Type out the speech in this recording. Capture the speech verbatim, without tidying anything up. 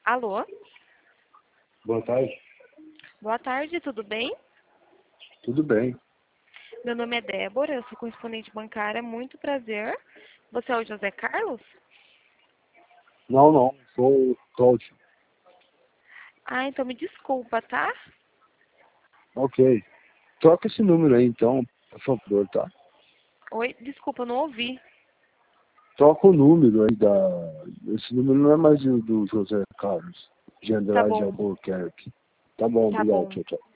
Alô? Boa tarde. Boa tarde, tudo bem? Tudo bem. Meu nome é Débora, eu sou correspondente bancária, muito prazer. Você é o José Carlos? Não, não. Sou o Cláudio. Ah, então me desculpa, tá? Ok. Troca esse número aí, então, por favor, tá? Oi, desculpa, eu não ouvi. Troca o número aí da... Esse número não é mais o do José Carlos de Tá Andrade bom, Albuquerque. Tá bom, tá obrigado. bom. Tchau, tchau.